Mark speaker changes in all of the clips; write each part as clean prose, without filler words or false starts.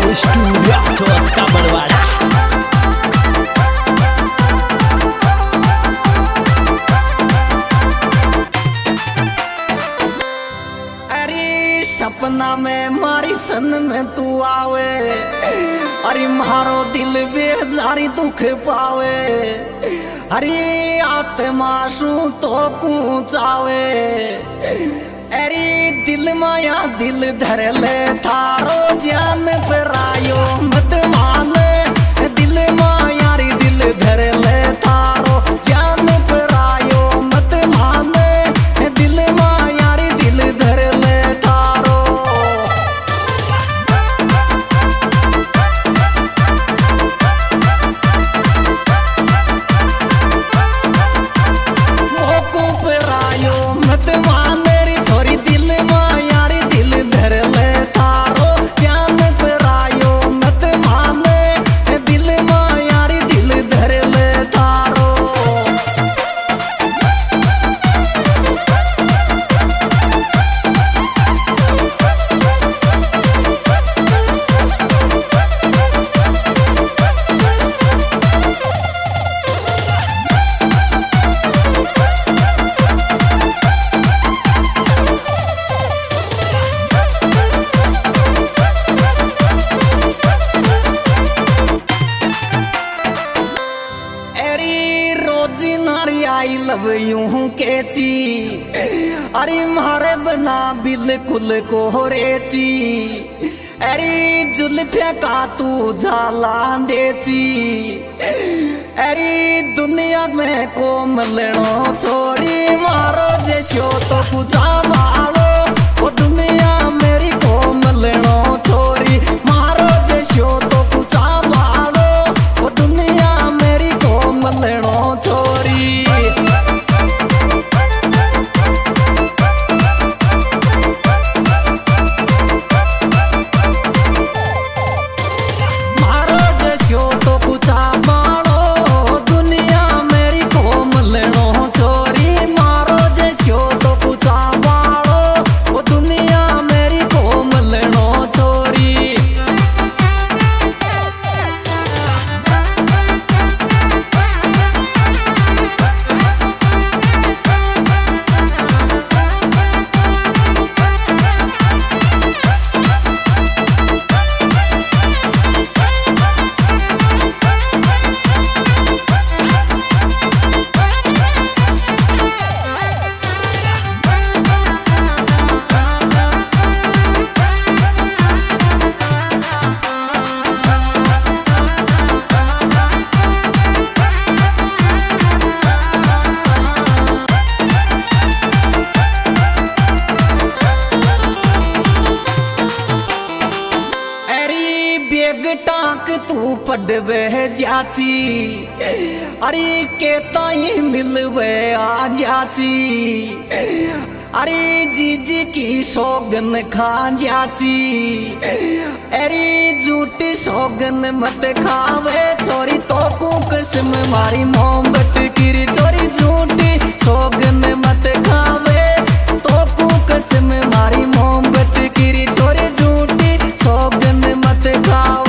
Speaker 1: Studio Tot Kabarwara.
Speaker 2: अरे सपना में मारी सन में तू आवे, अरे मारो दिल बेजारी दुख पावे, अरे आत्मा शू तो कूचावे, अरे दिल माया दिल धर ले थारो जान पर आयो मत माने, दिल माया रे दिल धर ले थारो जान पर आयो मत माने, दिल माया रे दिल धर ले थारो। मोको पर आयो मत माने रे छोरी, दिल माया रे दिल धर ले थारो जान पर आयो मत माने, दिल माया रे दिल धर ले थारो। आई लव यू केची, अरे मारे बना बिल्कुल कोहरेची, अरे जुल्फे का तू झाला देची, अरे दुनिया में को मिलनो छोरी मारो जैसो तो पूछा बालो, वो दुनिया मेरी को मिलनो छोरी मारो जैसो तो पूछा बालो, वो दुनिया मेरी को मिलनो छोरी। टाक तू पढ़वे जाची, अरे के ताई मिलवे आ जाची, अरे जीज की सौगन खा जाची, अरे झूठी सौगन मत खावे छोरी तो को कसम मारी मोहब्बत की छोरी, झूठी सौगन मत खावे तो को कसम मारी मोहब्बत की छोरी, झूठी सौगन मत खावे।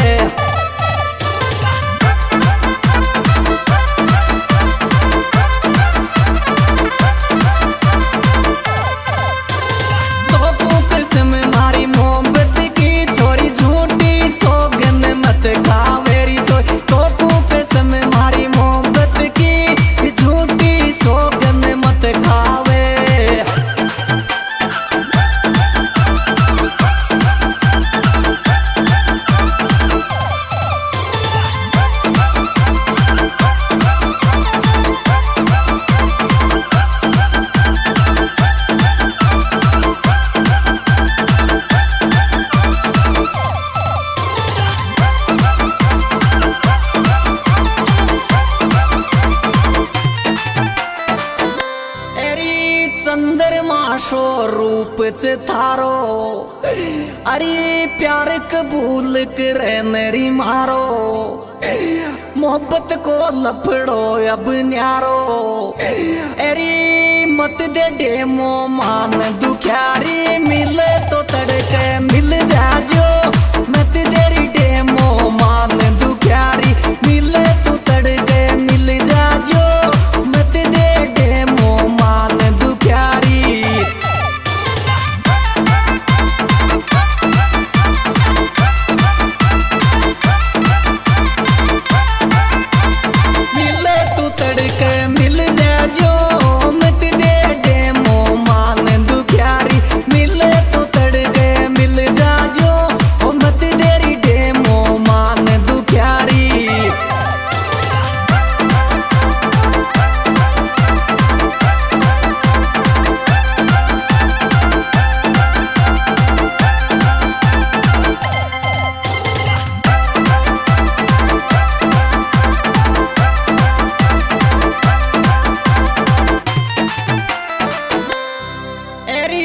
Speaker 2: सो रूप च थारो, अरे प्यार कबूल करे मेरी मारो, मोहब्बत को लफड़ो अब न्यारो, अरे मत दे डेमो मान दुख्यारी, मिले तो तड़के मिल जाजो मत देरी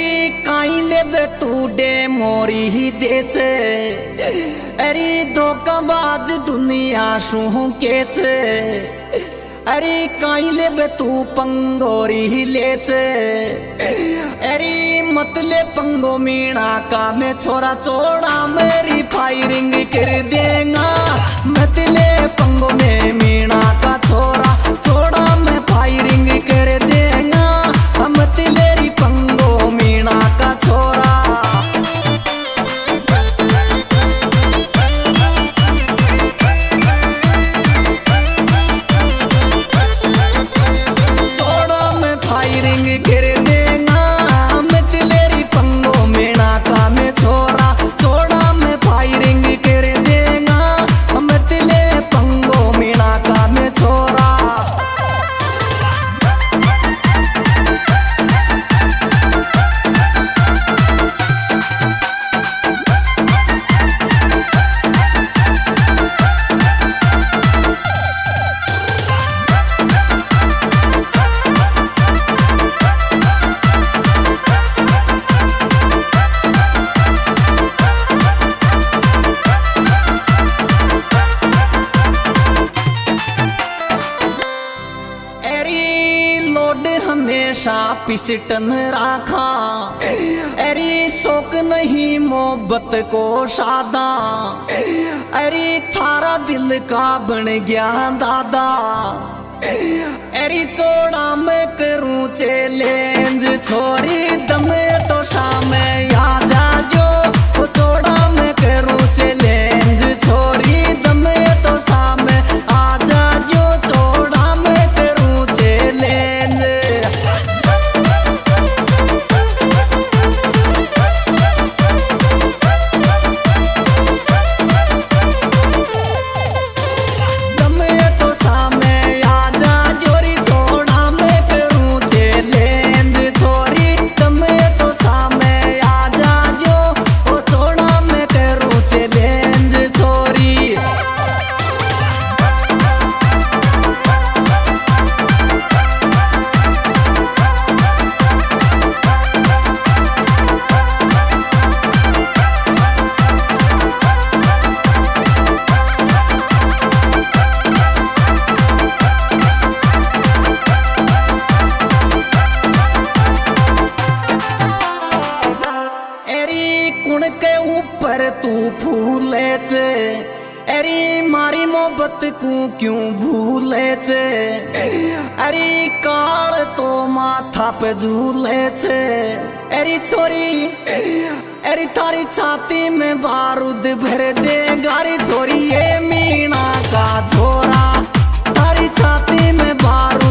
Speaker 2: काई ले तू डे मोरी ही देचे अरे धोखाबाज दुनिया शू केचे अरे काई ले तू पंगोरी ही लेचे अरे मतले पंगो मीणा का मैं छोरा चोड़ा मेरी फायरिंग कर देगा मतले पंगो में मीणा का छोरा चोड़ा मैं फायरिंग कर देगा मतलेरी पंगो मीणा का छोरा छोड़ा मैं फायरिंग कर देगा मतलेरी पंगो मीणा का मैं छोरा छोड़ा मैं फायरिंग कर देगा मतले पंगो मीणा का मैं छोरा हमेशा पिसटन राखा अरे शौक नहीं मोहब्बत को सादा अरे थारा दिल का बन गया दादा अरे चोड़ा मैं करूं चैलेंज छोरी दम तो शाम आ जा जो चोड़ा मैं करूं चैलेंज छोरी दम तो शाम आ जा जो चोड़ा मैं करूं चैलेंज तू फूले चे अरे मारी मोहब्बत को क्यों भूले चे अरे काल तो माथा पे झूले चे अरे छोरी अरे थारी छाती में बारूद भर दे गारी छोरी ये मीणा का छोरा थारी छाती में बारूद